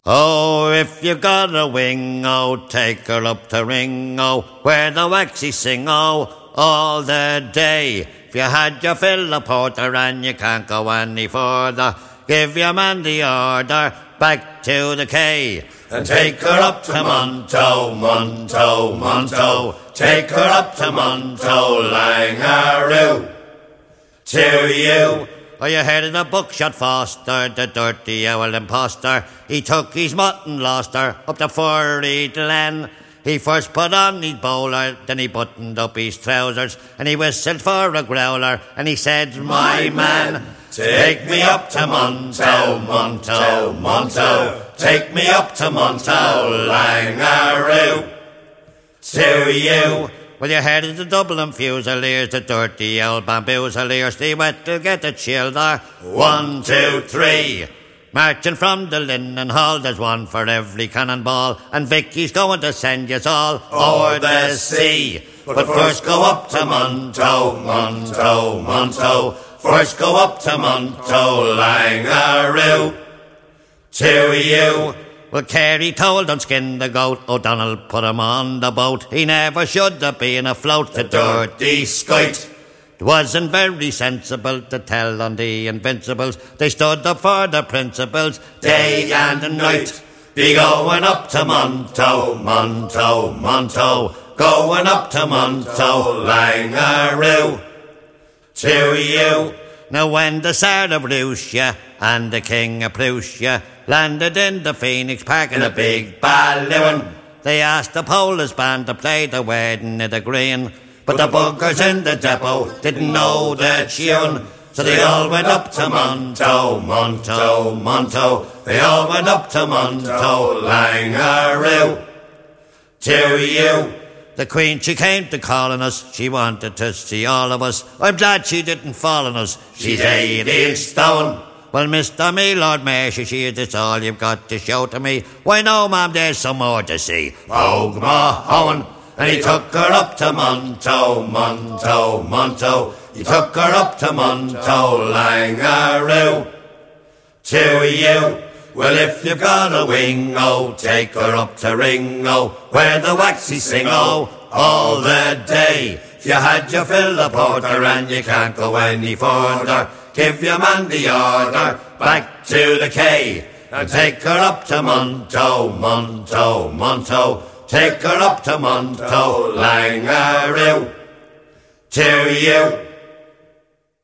Oh, if you've got a wing, oh, take her up to Ringo, where the waxies sing, oh, all the day. If you had your fill of porter and you can't go any further, give your man the order, back to the K. And take her up to Monto, Monto, Monto. Take her up to Monto, Langaroo. To you. Oh, you heard of the buckshot Foster, the dirty owl imposter. He took his mutton, lost her, up the furry glen. He first put on his bowler, then he buttoned up his trousers, and he whistled for a growler, and he said, "My man, take me up to Monto, Monto, Monto. Take me up to Monto, Langaroo. To you." Well, you heard of the Dublin Fusiliers, the dirty old bamboozeliers. They went to get the childer. 1, 2, 3. Marching from the Linen Hall, there's one for every cannonball, and Vicky's going to send yous all o'er the sea. But first go up to Monto, Monto, Monto. First go up to Monto, Langaroo. To you. Well, Carey told him skin the goat, O'Donnell put him on the boat. He never should have been afloat, the dirty skite. It wasn't very sensible to tell on the Invincibles. They stood up for the principles day and night. Be going up to Monto, Monto, Monto. Going up to Monto, Langaroo. To you. Now when the Tsar of Russia and the King of Prussia landed in the Phoenix Park in a big balloon, they asked the Polish band to play the wedding of the green. But the buggers in the depot didn't know the tune, so they all went up to Monto, Monto, Monto. They all went up to Monto, Langaroo. To you. The Queen, she came to calling us. She wanted to see all of us. I'm glad she didn't fall on us. She's 80 stone. Well, Mr. Me, Lord Mayor, she is, it's all you've got to show to me. Why no, ma'am, there's some more to see. Og Mahone. And he took her up to Monto, Monto, Monto. He took her up to Monto, Langaroo. To you. Well, if you've got a wing, oh, take her up to Ringo, where the waxies sing, oh, all the day. If you had your fill of porter and you can't go any further, give your man the order, back to the K. And take her up to Monto, Monto, Monto. Take her up to Monto, Langaroo. To you.